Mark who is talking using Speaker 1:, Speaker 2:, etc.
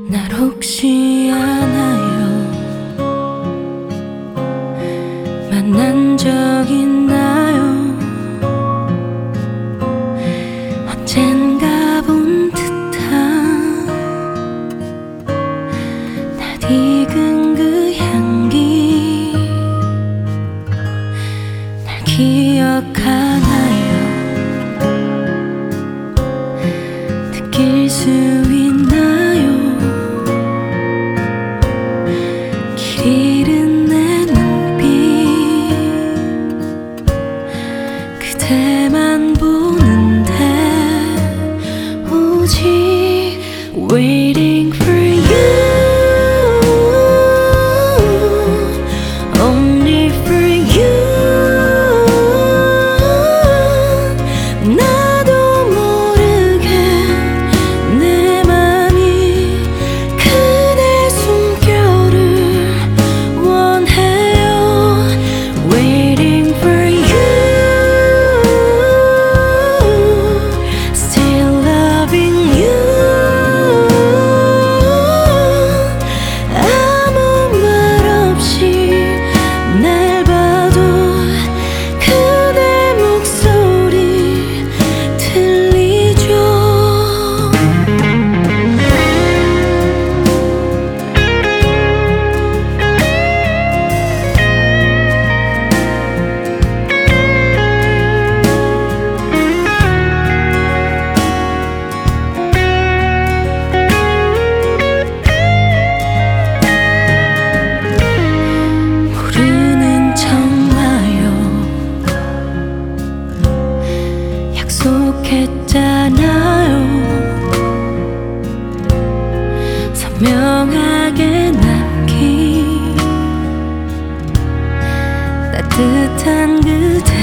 Speaker 1: 날 혹시 아나요? 만난 적 있나요? 언젠가 본 듯한 낯익은 그 향기 날 기억하나요? 느낄 수 있나요? 길 잃은 내 눈빛 그대만 보는데 오직 waiting for you only for you 나도 모르게 내 맘이 그대 숨결을 원해요 waiting for you still loving you 아무 말 없이 날 봐도 그대 목소리 들리죠 모르는 척 마요 약속했잖아요 선명하게 남긴 따뜻한 그대